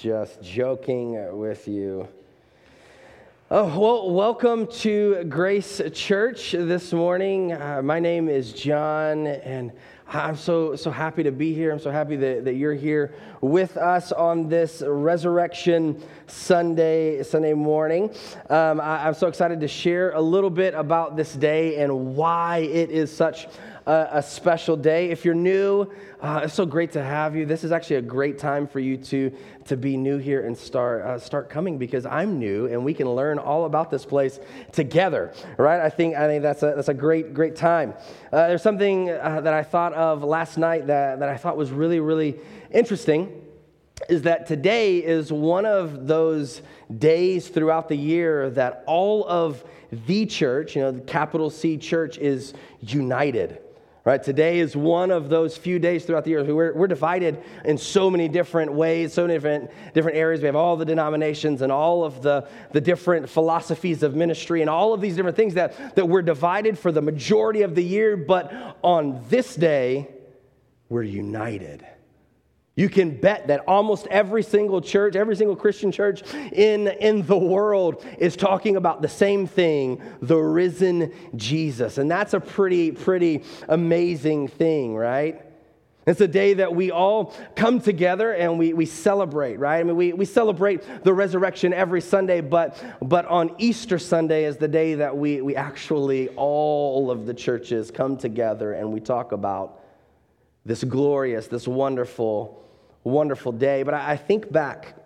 just joking with you. Oh, well, welcome to Grace Church this morning. My name is John, and I'm so happy to be here. I'm so happy that you're here with us on this Resurrection Sunday morning. I'm so excited to share a little bit about this day and why it is such a special day. If you're new, it's so great to have you. This is actually a great time for you to be new here and start coming, because I'm new and we can learn all about this place together, right? I think that's a great time. There's something that I thought of last night that I thought was really interesting, is that today is one of those days throughout the year that all of the church, the capital C church, is united. Right, today is one of those few days throughout the year. We're divided in so many different ways, so many different areas. We have all the denominations and all of the different philosophies of ministry and all of these different things that we're divided for the majority of the year. But on this day, we're united. You can bet that almost every single church, every single Christian church in the world is talking about the same thing, the risen Jesus. And that's a pretty amazing thing, right? It's a day that we all come together and we celebrate, right? I mean, we celebrate the resurrection every Sunday, but on Easter Sunday is the day that we actually, all of the churches come together and we talk about this glorious, this wonderful day. But I think back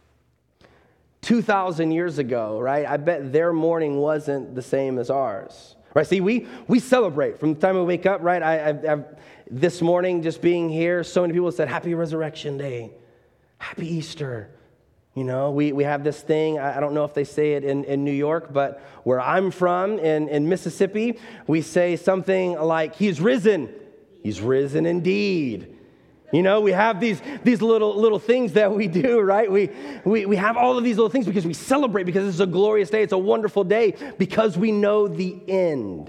2,000 years ago, right? I bet their morning wasn't the same as ours, right? See, we celebrate from the time we wake up, right? I've this morning, just being here, so many people said, Happy Resurrection Day, Happy Easter. We have this thing, I don't know if they say it in New York, but where I'm from, in Mississippi, we say something like, He's risen indeed. We have these little things that we do, right? We have all of these little things because we celebrate, because it's a glorious day. It's a wonderful day because we know the end.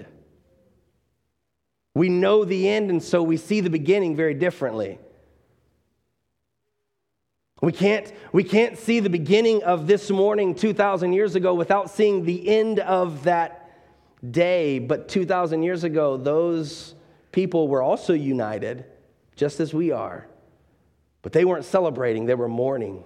We know the end, and so we see the beginning very differently. We can't see the beginning of this morning 2,000 years ago without seeing the end of that day. But 2,000 years ago, those people were also united, just as we are. But they weren't celebrating, they were mourning.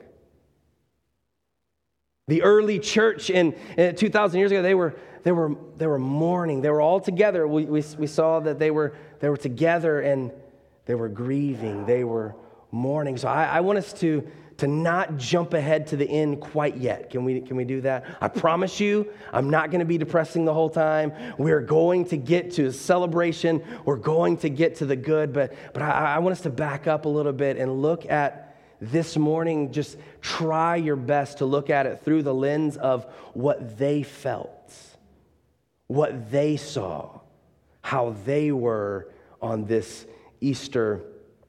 The early church in 2,000 years ago, they were mourning. They were all together. We saw that they were together and they were grieving. They were mourning. So I want us to not jump ahead to the end quite yet. Can we do that? I promise you, I'm not going to be depressing the whole time. We're going to get to celebration. We're going to get to the good. But I want us to back up a little bit and look at this morning. Just try your best to look at it through the lens of what they felt, what they saw, how they were on this Easter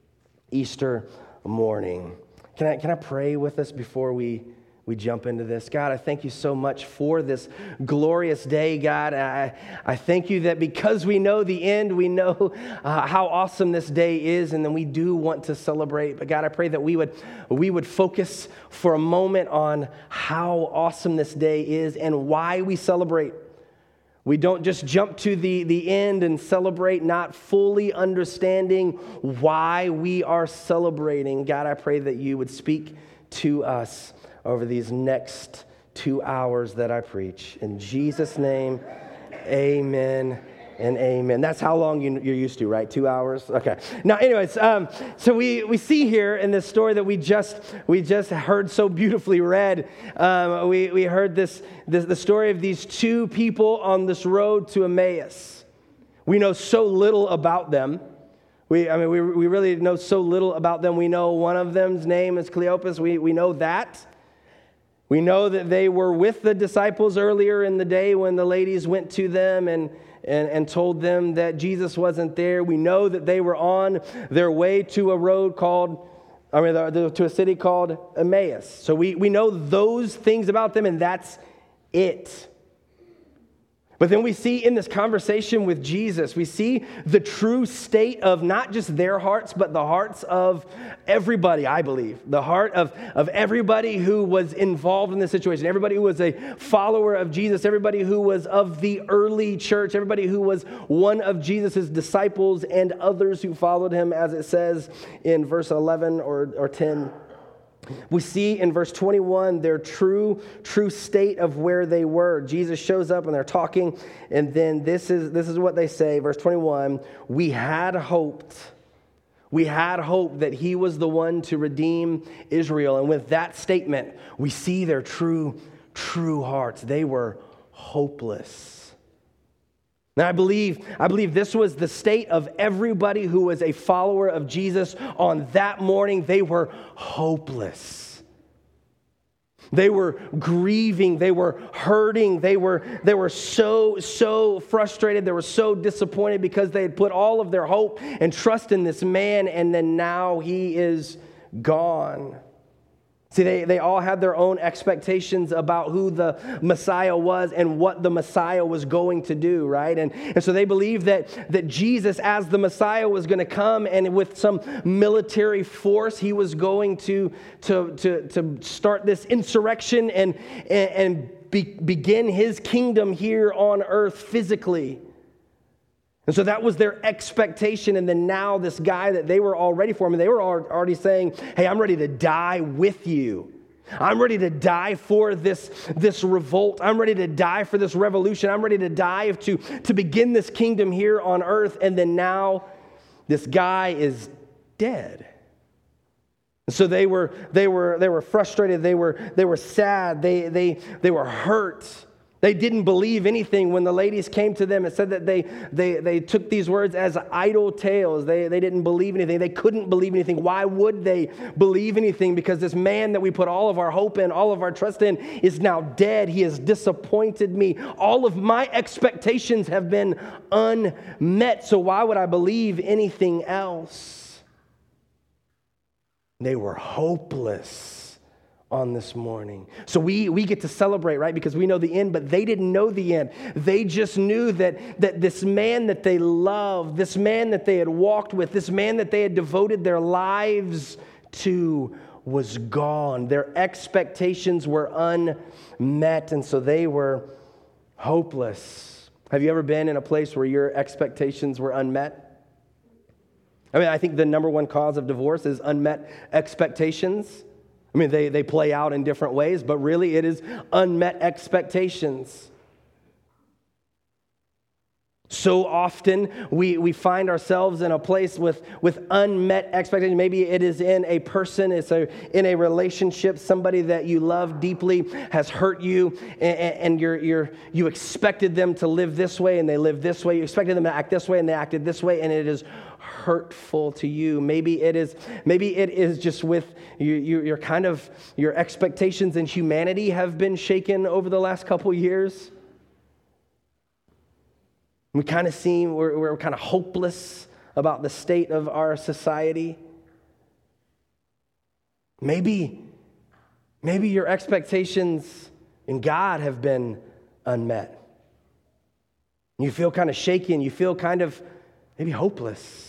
morning. Can I pray with us before we jump into this? God, I thank you so much for this glorious day, God. I thank you that because we know the end, we know how awesome this day is, and then we do want to celebrate. But God, I pray that we would focus for a moment on how awesome this day is and why we celebrate. We don't just jump to the end and celebrate, not fully understanding why we are celebrating. God, I pray that you would speak to us over these next 2 hours that I preach. In Jesus' name, amen and amen. That's how long you're used to, right? 2 hours? Okay. Now, anyways, so we see here in this story that we just heard so beautifully read. We heard the story of these two people on this road to Emmaus. We know so little about them. We really know so little about them. We know one of them's name is Cleopas. We know that. We know that they were with the disciples earlier in the day when the ladies went to them and told them that Jesus wasn't there. We know that they were on their way to to a city called Emmaus. So we know those things about them, and that's it. But then we see in this conversation with Jesus, we see the true state of not just their hearts, but the hearts of everybody, I believe. The heart of everybody who was involved in this situation, everybody who was a follower of Jesus, everybody who was of the early church, everybody who was one of Jesus' disciples and others who followed him, as it says in verse 11 or 10. We see in verse 21 their true state of where they were. Jesus shows up and they're talking, and then this is what they say, verse 21, we had hoped that he was the one to redeem Israel. And with that statement, we see their true hearts. They were hopeless. And I believe this was the state of everybody who was a follower of Jesus on that morning. They were hopeless. They were grieving. They were hurting. They were so frustrated. They were so disappointed because they had put all of their hope and trust in this man, and then now he is gone. See, they all had their own expectations about who the Messiah was and what the Messiah was going to do, right? And so they believed that Jesus, as the Messiah, was going to come, and with some military force, he was going to start this insurrection and begin his kingdom here on earth physically. And so that was their expectation. And then now this guy that they were all ready for him, and they were already saying, hey, I'm ready to die with you. I'm ready to die for this revolt. I'm ready to die for this revolution. I'm ready to die to begin this kingdom here on earth. And then now this guy is dead. So they were frustrated. They were sad. They were hurt. They didn't believe anything when the ladies came to them and said that they took these words as idle tales. They didn't believe anything. They couldn't believe anything. Why would they believe anything? Because this man that we put all of our hope in, all of our trust in, is now dead. He has disappointed me. All of my expectations have been unmet. So why would I believe anything else? They were hopeless on this morning. So we get to celebrate, right? Because we know the end, but they didn't know the end. They just knew that this man that they loved, this man that they had walked with, this man that they had devoted their lives to was gone. Their expectations were unmet, and so they were hopeless. Have you ever been in a place where your expectations were unmet? I mean, I think the number one cause of divorce is unmet expectations. I mean, they play out in different ways, but really it is unmet expectations. So often we find ourselves in a place with unmet expectations. Maybe it is in a person, in a relationship, somebody that you love deeply has hurt you, and you expected them to live this way and they live this way. You expected them to act this way and they acted this way, and it is hurtful to you. Maybe it is just with your kind of your expectations in humanity have been shaken over the last couple years. We kind of seem we're kind of hopeless about the state of our society. Maybe your expectations in God have been unmet. You feel kind of shaken. You feel kind of maybe hopeless.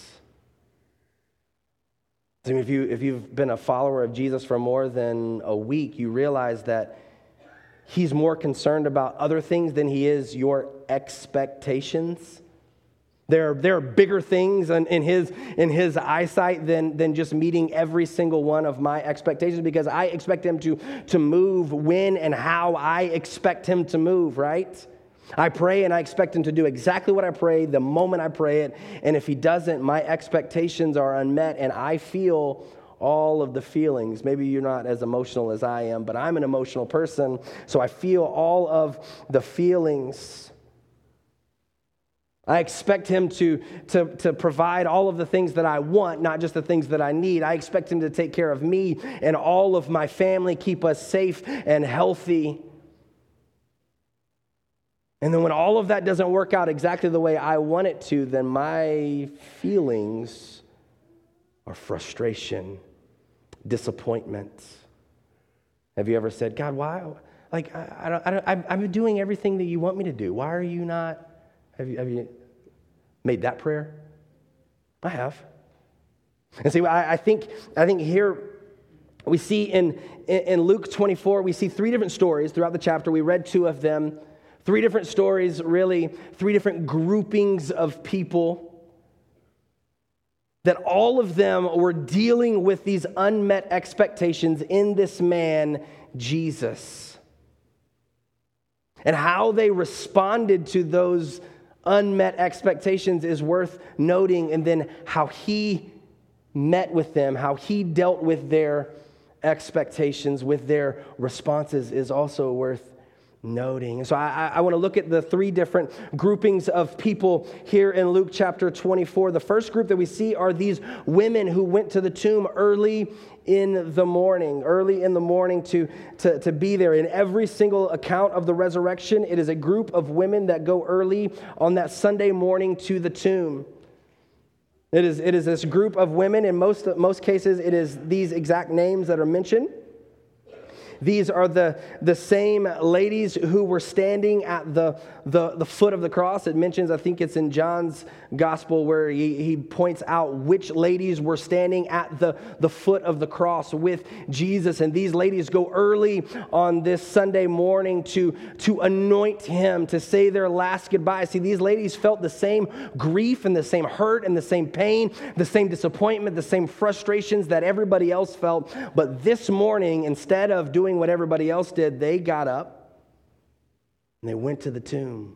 I mean, if you've been a follower of Jesus for more than a week, you realize that he's more concerned about other things than he is your expectations. There are bigger things in his eyesight than just meeting every single one of my expectations, because I expect him to move when and how I expect him to move, right? I pray and I expect him to do exactly what I pray the moment I pray it. And if he doesn't, my expectations are unmet and I feel all of the feelings. Maybe you're not as emotional as I am, but I'm an emotional person, so I feel all of the feelings. I expect him to provide all of the things that I want, not just the things that I need. I expect him to take care of me and all of my family, keep us safe and healthy. And then when all of that doesn't work out exactly the way I want it to, then my feelings are frustration, disappointment. Have you ever said, God, why? Like, I'm doing everything that you want me to do. Why are you not? Have you made that prayer? I have. And see, I think here we see in Luke 24, we see three different stories throughout the chapter. We read two of them. Three different stories, really, three different groupings of people that all of them were dealing with these unmet expectations in this man, Jesus. And how they responded to those unmet expectations is worth noting, and then how he met with them, how he dealt with their expectations, with their responses is also worth noting. And so I want to look at the three different groupings of people here in Luke chapter 24. The first group that we see are these women who went to the tomb early in the morning to be there. In every single account of the resurrection, it is a group of women that go early on that Sunday morning to the tomb. It is this group of women. In most cases, it is these exact names that are mentioned. These are the same ladies who were standing at the foot of the cross. It mentions, I think it's in John's gospel, where he points out which ladies were standing at the foot of the cross with Jesus. And these ladies go early on this Sunday morning to anoint him, to say their last goodbye. See, these ladies felt the same grief and the same hurt and the same pain, the same disappointment, the same frustrations that everybody else felt. But this morning, instead of doing what everybody else did, they got up and they went to the tomb.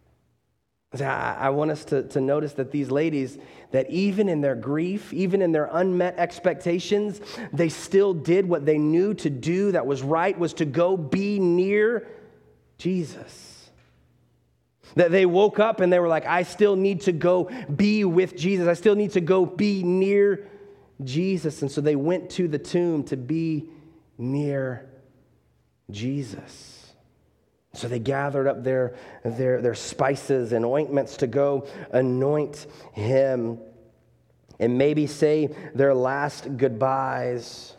I want us to notice that these ladies, that even in their grief, even in their unmet expectations, they still did what they knew to do that was right, was to go be near Jesus. That they woke up and they were like, I still need to go be with Jesus. I still need to go be near Jesus. And so they went to the tomb to be near Jesus. So they gathered up their spices and ointments to go anoint him and maybe say their last goodbyes.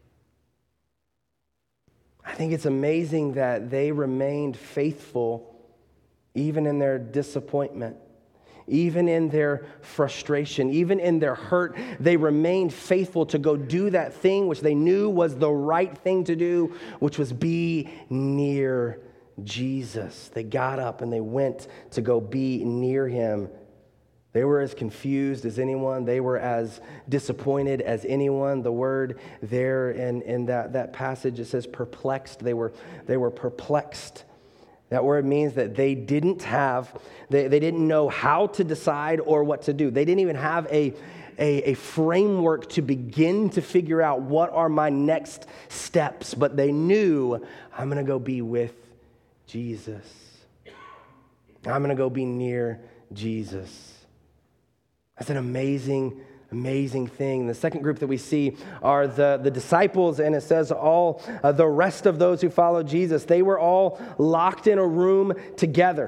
I think it's amazing that they remained faithful even in their disappointment, even in their frustration, even in their hurt. They remained faithful to go do that thing which they knew was the right thing to do, which was be near Jesus. They got up and they went to go be near him. They were as confused as anyone. They were as disappointed as anyone. The word there in that passage, it says perplexed. They were perplexed. That word means that they didn't know how to decide or what to do. They didn't even have a framework to begin to figure out what are my next steps. But they knew, I'm going to go be with Jesus. I'm going to go be near Jesus. That's an amazing thing. The second group that we see are the disciples, and it says all the rest of those who follow Jesus. They were all locked in a room together.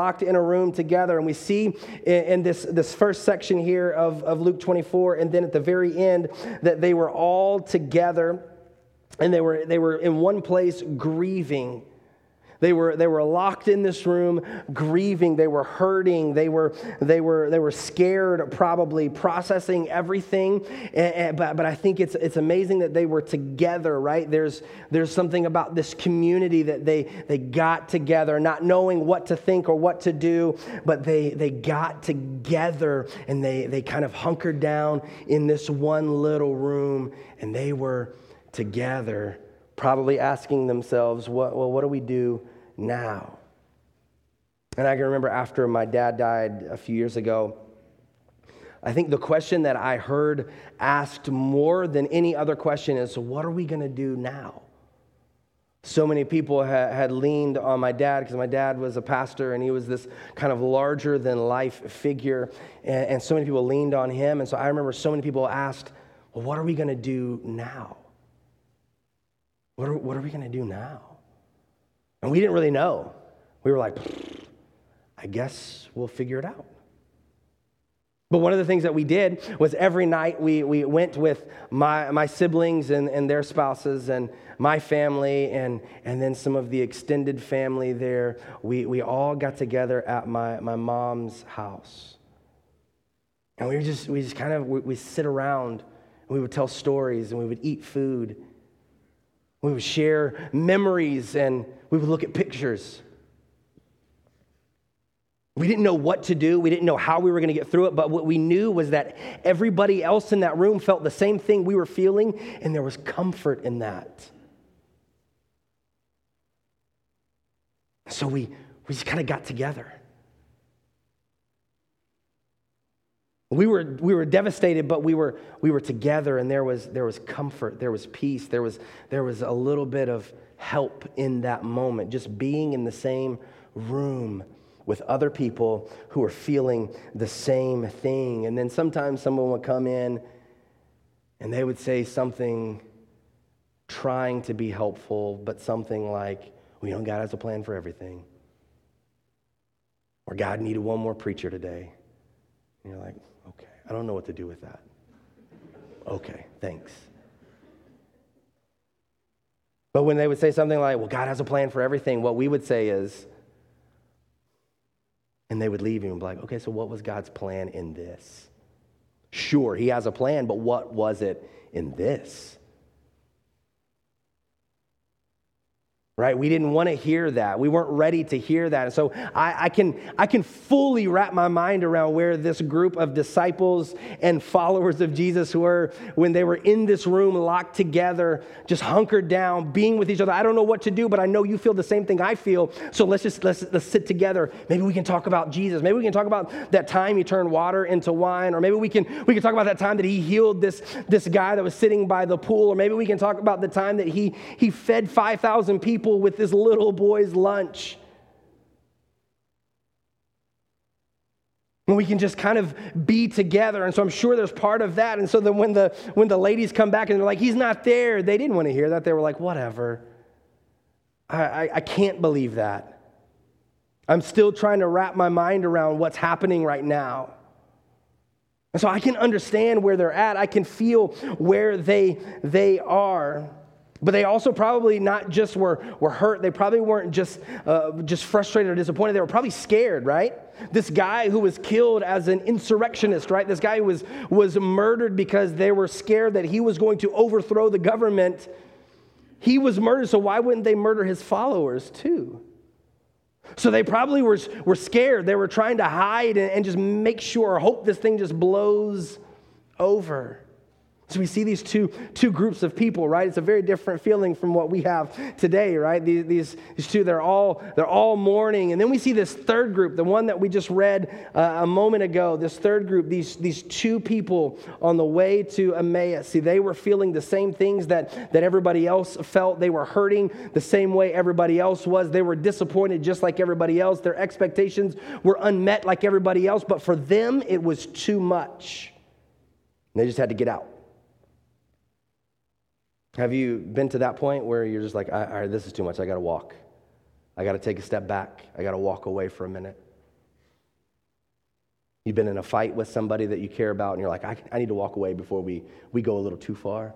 And we see in this first section here of Luke 24, and then at the very end, that they were all together, and they were in one place grieving. They were locked in this room, grieving. They were hurting. They were scared, probably processing everything. But I think it's amazing that they were together, right? There's something about this community that they got together, not knowing what to think or what to do, but they got together and they kind of hunkered down in this one little room, and they were together, probably asking themselves, what do we do now? And I can remember after my dad died a few years ago, I think the question that I heard asked more than any other question is, what are we going to do now? So many people had leaned on my dad because my dad was a pastor and he was this kind of larger than life figure. And so many people leaned on him. And so I remember so many people asked, well, what are we going to do now? What are we going to do now? And we didn't really know. We were like, I guess we'll figure it out. But one of the things that we did was every night we went with my siblings and their spouses and my family and then some of the extended family there. We all got together at my mom's house. And we just kind of, we sit around and we would tell stories and we would eat food. We would share memories and we would look at pictures. We didn't know what to do. We didn't know how we were going to get through it. But what we knew was that everybody else in that room felt the same thing we were feeling, and there was comfort in that. So we just kind of got together. We were devastated, but we were together, and there was comfort, there was peace, there was a little bit of help in that moment, just being in the same room with other people who are feeling the same thing. And then sometimes someone would come in and they would say something trying to be helpful, but something like, well, God has a plan for everything. Or God needed one more preacher today. And you're like, okay, I don't know what to do with that. Okay, thanks. But when they would say something like, well, God has a plan for everything, what we would say is, and they would leave you and be like, okay, so what was God's plan in this? Sure, he has a plan, but what was it in this? Right? We didn't want to hear that. We weren't ready to hear that. And so I can fully wrap my mind around where this group of disciples and followers of Jesus were when they were in this room locked together, just hunkered down, being with each other. I don't know what to do, but I know you feel the same thing I feel. So let's sit together. Maybe we can talk about Jesus. Maybe we can talk about that time he turned water into wine, or maybe we can talk about that time that he healed this guy that was sitting by the pool, or maybe we can talk about the time that he fed 5,000 people with this little boy's lunch. And we can just kind of be together. And so I'm sure there's part of that. And so then when the ladies come back and they're like, he's not there, they didn't want to hear that. They were like, whatever. I can't believe that. I'm still trying to wrap my mind around what's happening right now. And so I can understand where they're at. I can feel where they are. But they also probably not just were hurt. They probably weren't just frustrated or disappointed. They were probably scared, right? This guy who was killed as an insurrectionist, right? This guy who was murdered because they were scared that he was going to overthrow the government. He was murdered, so why wouldn't they murder his followers too? So they probably were scared. They were trying to hide and just make sure or hope this thing just blows over. So we see these two groups of people, right? It's a very different feeling from what we have today, right? These two, they're all mourning. And then we see this third group, the one that we just read a moment ago, this third group, these two people on the way to Emmaus. See, they were feeling the same things that everybody else felt. They were hurting the same way everybody else was. They were disappointed just like everybody else. Their expectations were unmet like everybody else. But for them, it was too much. And they just had to get out. Have you been to that point where you're just like, all right, this is too much. I got to walk. I got to take a step back. I got to walk away for a minute. You've been in a fight with somebody that you care about, and you're like, I need to walk away before we go a little too far.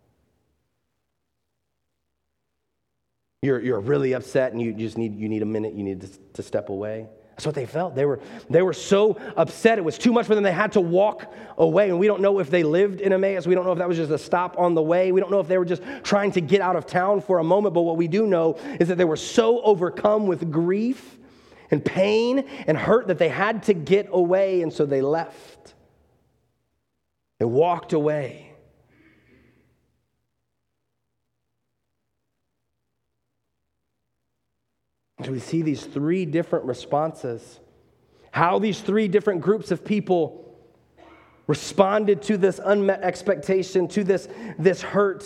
You're really upset, and you need a minute. You need to step away. That's what they felt. They were so upset. It was too much for them. They had to walk away. And we don't know if they lived in Emmaus. We don't know if that was just a stop on the way. We don't know if they were just trying to get out of town for a moment. But what we do know is that they were so overcome with grief and pain and hurt that they had to get away. And so they left. They walked away. So we see these three different responses, how these three different groups of people responded to this unmet expectation, to this hurt.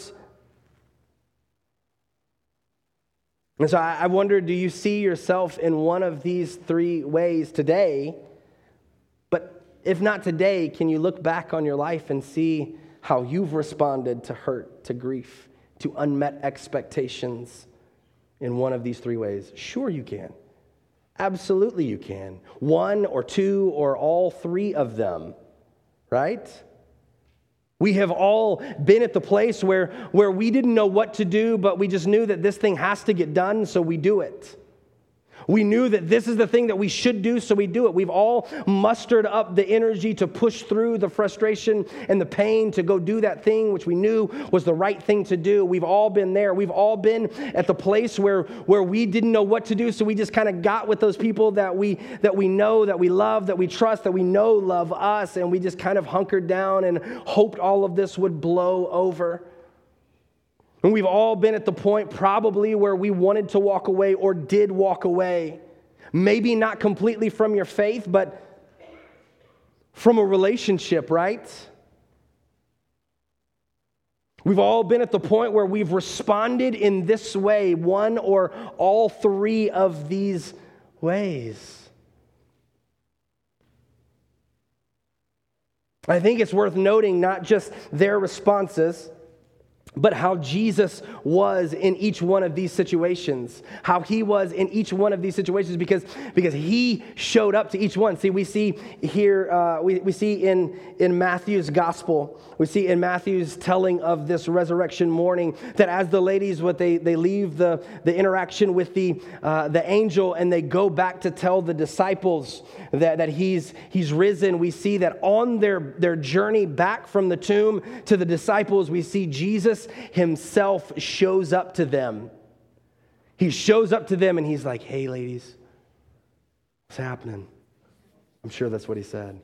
And so I wonder, do you see yourself in one of these three ways today? But if not today, can you look back on your life and see how you've responded to hurt, to grief, to unmet expectations? In one of these three ways? Sure you can. Absolutely you can. One or two or all three of them. right? We have all been at the place where we didn't know what to do, but we just knew that this thing has to get done, so we do it. We knew that this is the thing that we should do, so we do it. We've all mustered up the energy to push through the frustration and the pain to go do that thing which we knew was the right thing to do. We've all been there. We've all been at the place where we didn't know what to do, so we just kind of got with those people that we know, that we love, that we trust, that we know love us, and we just kind of hunkered down and hoped all of this would blow over. And we've all been at the point probably where we wanted to walk away or did walk away. Maybe not completely from your faith, but from a relationship, right? We've all been at the point where we've responded in this way, one or all three of these ways. I think it's worth noting not just their responses, but how Jesus was in each one of these situations. How he was in each one of these situations because he showed up to each one. See, we see here, we see in Matthew's gospel, we see in Matthew's telling of this resurrection morning that as the ladies, they leave the interaction with the angel and they go back to tell the disciples that he's risen. We see that on their journey back from the tomb to the disciples, we see Jesus himself shows up to them. He shows up to them and he's like, "Hey, ladies, what's happening?" I'm sure that's what he said.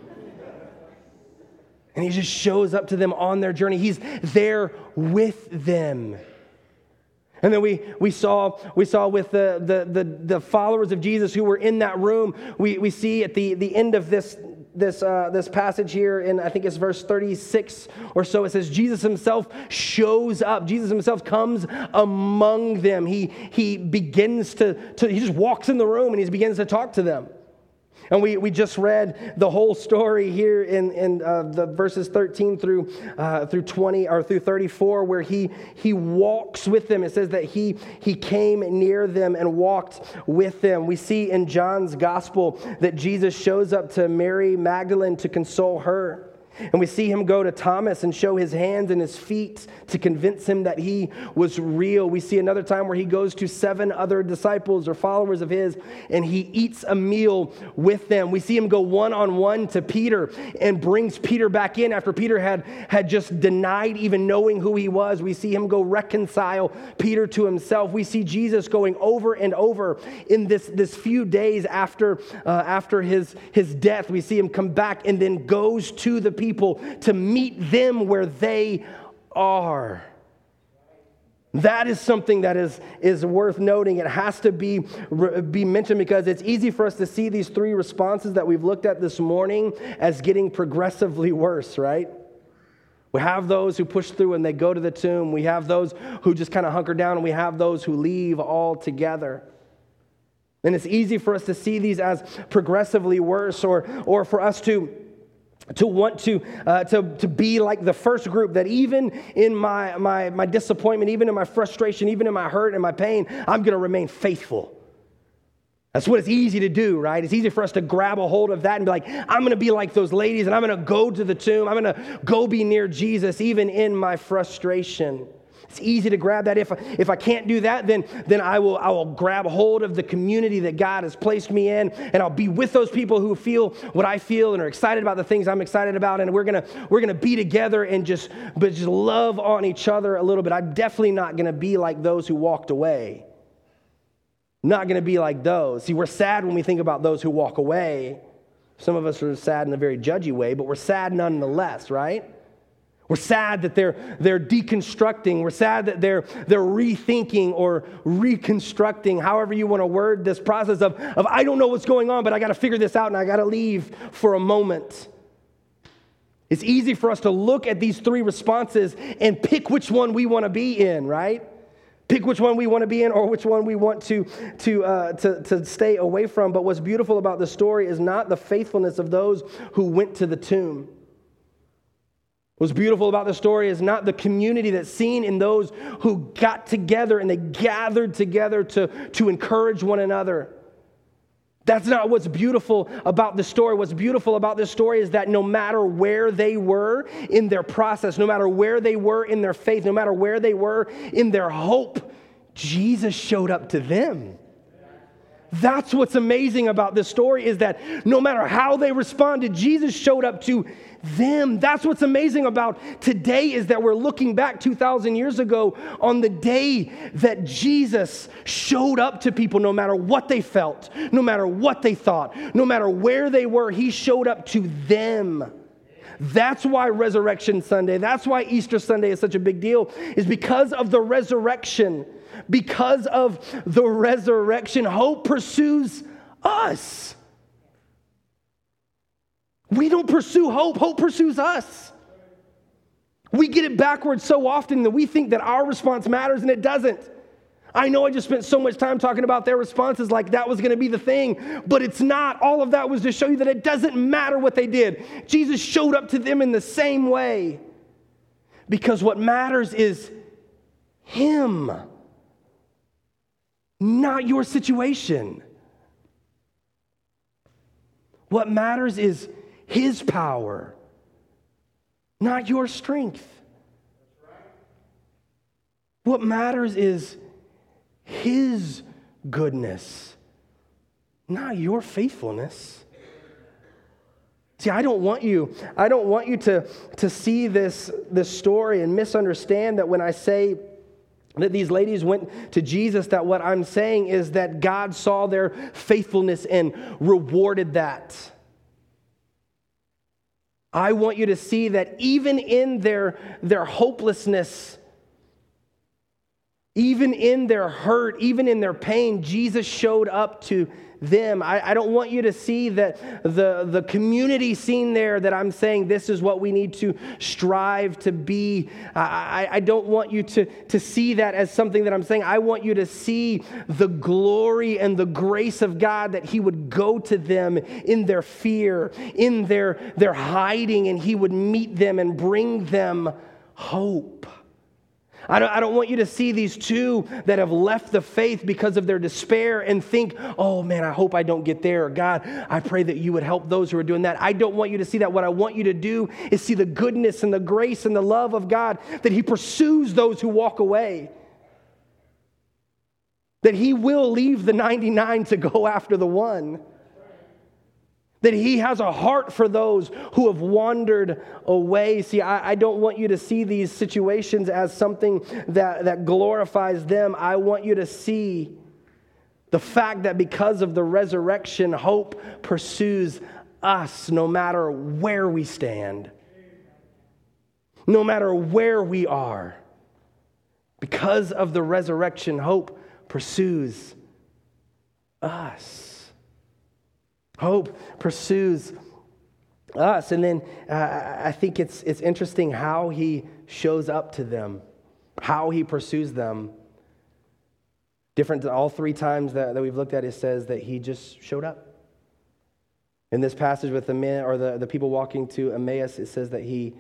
And he just shows up to them on their journey. He's there with them. And then we saw with the followers of Jesus who were in that room, we see at the end of this passage here in, I think it's verse 36 or so, it says Jesus himself shows up. Jesus himself comes among them. He begins to he just walks in the room and he begins to talk to them. And we just read the whole story here in the verses 13 through 20 or through 34, where he walks with them. It says that he came near them and walked with them. We see in John's gospel that Jesus shows up to Mary Magdalene to console her. And we see him go to Thomas and show his hands and his feet to convince him that he was real. We see another time where he goes to 7 other disciples or followers of his and he eats a meal with them. We see him go one-on-one to Peter and brings Peter back in after Peter had just denied even knowing who he was. We see him go reconcile Peter to himself. We see Jesus going over and over in this few days after his death. We see him come back and then goes to the people to meet them where they are. That is something that is worth noting. It has to be mentioned because it's easy for us to see these 3 responses that we've looked at this morning as getting progressively worse, right? We have those who push through and they go to the tomb. We have those who just kind of hunker down, and we have those who leave altogether. And it's easy for us to see these as progressively worse, or for us to want to be like the first group, that even in my disappointment, even in my frustration, even in my hurt and my pain, I'm going to remain faithful. That's what it's easy to do, right? It's easy for us to grab a hold of that and be like, I'm going to be like those ladies and I'm going to go to the tomb. I'm going to go be near Jesus even in my frustration. It's easy to grab that. If I can't do that, then I will grab hold of the community that God has placed me in, and I'll be with those people who feel what I feel and are excited about the things I'm excited about, and we're gonna be together and just love on each other a little bit. I'm definitely not gonna be like those who walked away. I'm not gonna be like those. See, we're sad when we think about those who walk away. Some of us are sad in a very judgy way, but we're sad nonetheless, right? We're sad that they're deconstructing. We're sad that they're rethinking or reconstructing, however you want to word this process of I don't know what's going on, but I got to figure this out and I got to leave for a moment. It's easy for us to look at these 3 responses and pick which one we want to be in, right? Pick which one we want to be in or which one we want to stay away from. But what's beautiful about the story is not the faithfulness of those who went to the tomb. What's beautiful about the story is not the community that's seen in those who got together and they gathered together to encourage one another, That's not what's beautiful about the story. What's beautiful about this story is that no matter where they were in their process, no matter where they were in their faith, no matter where they were in their hope, Jesus showed up to them. That's what's amazing about this story, is that no matter how they responded, Jesus showed up to them. That's what's amazing about today, is that we're looking back 2,000 years ago on the day that Jesus showed up to people, no matter what they felt, no matter what they thought, no matter where they were, he showed up to them. That's why Resurrection Sunday, that's why Easter Sunday is such a big deal, is because of the resurrection. Because of the resurrection, hope pursues us. We don't pursue hope. Hope pursues us. We get it backwards so often that we think that our response matters, and it doesn't. I know I just spent so much time talking about their responses like that was going to be the thing, but it's not. All of that was to show you that it doesn't matter what they did. Jesus showed up to them in the same way, because what matters is him, not your situation. What matters is his power, not your strength. What matters is his goodness, not your faithfulness. See, I don't want you to see this story and misunderstand that when I say that these ladies went to Jesus, that what I'm saying is that God saw their faithfulness and rewarded that. I want you to see that even in their hopelessness, even in their hurt, even in their pain, Jesus showed up to them. I don't want you to see that the community scene there, that I'm saying this is what we need to strive to be. I don't want you to see that as something that I'm saying. I want you to see the glory and the grace of God, that he would go to them in their fear, in their hiding, and he would meet them and bring them hope. I don't want you to see these two that have left the faith because of their despair and think, oh man, I hope I don't get there. Or God, I pray that you would help those who are doing that. I don't want you to see that. What I want you to do is see the goodness and the grace and the love of God, that he pursues those who walk away. That he will leave the 99 to go after the one. That he has a heart for those who have wandered away. See, I don't want you to see these situations as something that glorifies them. I want you to see the fact that because of the resurrection, hope pursues us no matter where we stand, no matter where we are. Because of the resurrection, hope pursues us. Hope pursues us. And then I think it's interesting how he shows up to them, how he pursues them. Different all three times that we've looked at, it says that he just showed up. In this passage with the men, or the people walking to Emmaus, it says that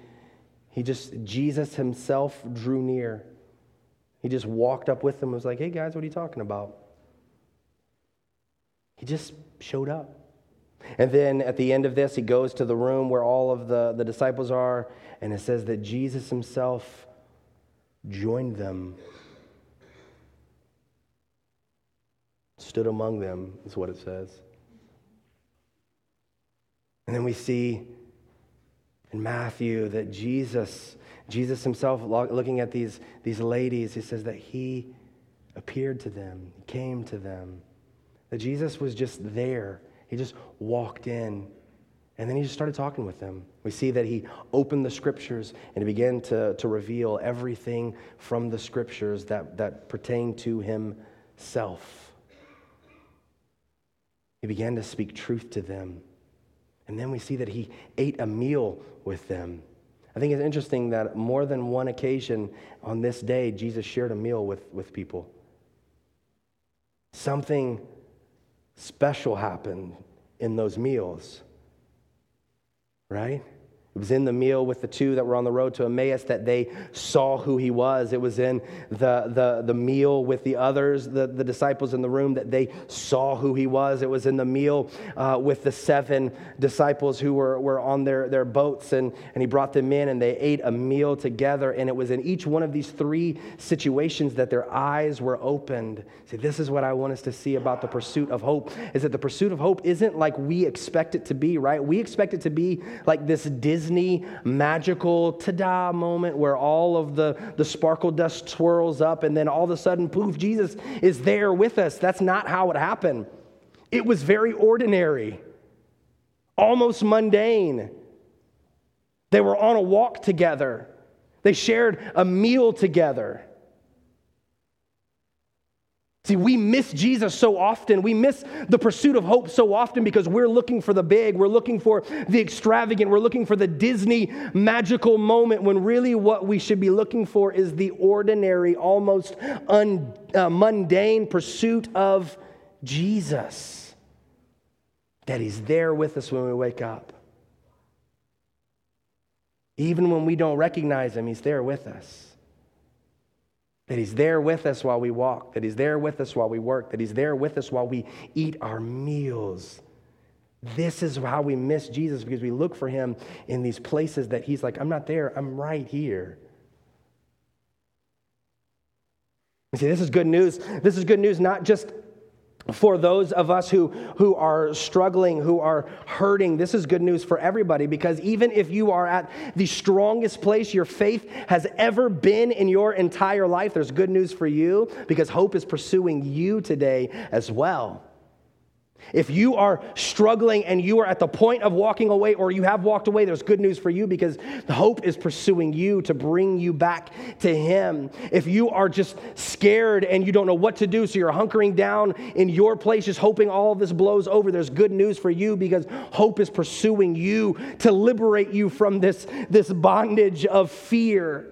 Jesus himself drew near. He just walked up with them and was like, hey guys, what are you talking about? He just showed up. And then at the end of this, he goes to the room where all of the disciples are, and it says that Jesus himself joined them, stood among them, is what it says. And then we see in Matthew that Jesus himself, looking at these ladies, he says that he appeared to them, came to them, that Jesus was just there. He just walked in, and then he just started talking with them. We see that he opened the scriptures and he began to reveal everything from the scriptures that pertain to himself. He began to speak truth to them. And then we see that he ate a meal with them. I think it's interesting that more than one occasion on this day, Jesus shared a meal with people. Something special happened in those meals, right? It was in the meal with the two that were on the road to Emmaus that they saw who he was. It was in the meal with the others, the disciples in the room, that they saw who he was. It was in the meal with the 7 disciples who were on their boats, and he brought them in and they ate a meal together. And it was in each one of these 3 situations that their eyes were opened. See, this is what I want us to see about the pursuit of hope, is that the pursuit of hope isn't like we expect it to be, right? We expect it to be like this Disney magical ta-da moment where all of the sparkle dust swirls up and then all of a sudden, poof, Jesus is there with us. That's not how it happened. It was very ordinary, almost mundane. They were on a walk together. They shared a meal together. See, we miss Jesus so often. We miss the pursuit of hope so often because we're looking for the big. We're looking for the extravagant. We're looking for the Disney magical moment when really what we should be looking for is the ordinary, almost mundane pursuit of Jesus. That he's there with us when we wake up. Even when we don't recognize him, he's there with us. That he's there with us while we walk, that he's there with us while we work, that he's there with us while we eat our meals. This is how we miss Jesus, because we look for him in these places that he's like, I'm not there, I'm right here. You see, this is good news. This is good news not just for those of us who are struggling, who are hurting. This is good news for everybody, because even if you are at the strongest place your faith has ever been in your entire life, there's good news for you, because hope is pursuing you today as well. If you are struggling and you are at the point of walking away, or you have walked away, there's good news for you, because the hope is pursuing you to bring you back to him. If you are just scared and you don't know what to do, so you're hunkering down in your place, just hoping all of this blows over, there's good news for you, because hope is pursuing you to liberate you from this bondage of fear.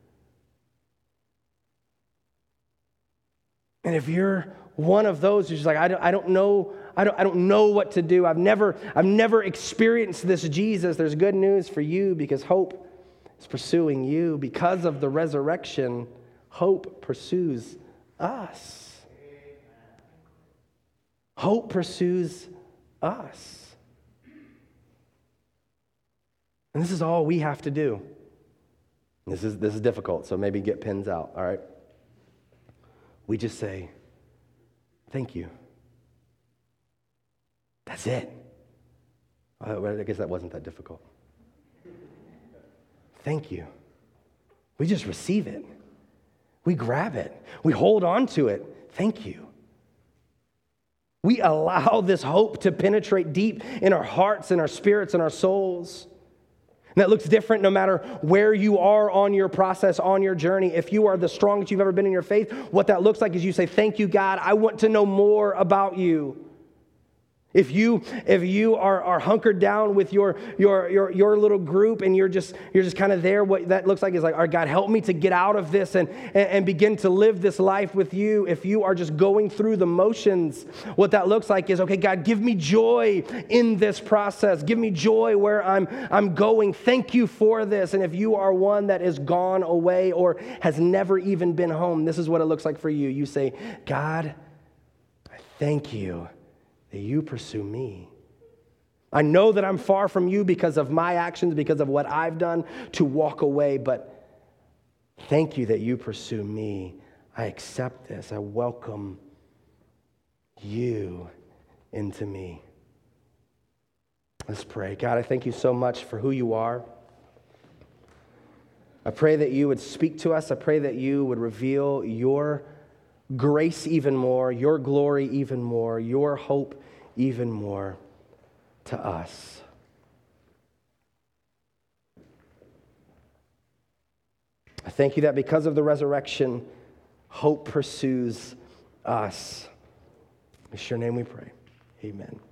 And if you're one of those who's just like, I don't know what to do. I've never experienced this Jesus. There's good news for you, because hope is pursuing you. Because of the resurrection, hope pursues us. Hope pursues us. And this is all we have to do. This is difficult, so maybe get pens out, all right? We just say, thank you. That's it. I guess that wasn't that difficult. Thank you. We just receive it. We grab it. We hold on to it. Thank you. We allow this hope to penetrate deep in our hearts and our spirits and our souls. And that looks different no matter where you are on your process, on your journey. If you are the strongest you've ever been in your faith, what that looks like is you say, thank you, God. I want to know more about you. If you are hunkered down with your little group and you're just kind of there, what that looks like is like, all right, God, help me to get out of this and begin to live this life with you. If you are just going through the motions, what that looks like is, okay, God, give me joy in this process. Give me joy where I'm going. Thank you for this. And if you are one that is gone away or has never even been home, this is what it looks like for you. You say, God, I thank you that you pursue me. I know that I'm far from you because of my actions, because of what I've done to walk away, but thank you that you pursue me. I accept this. I welcome you into me. Let's pray. God, I thank you so much for who you are. I pray that you would speak to us. I pray that you would reveal your grace even more, your glory even more, your hope even more to us. I thank you that because of the resurrection, hope pursues us. In your name we pray. Amen.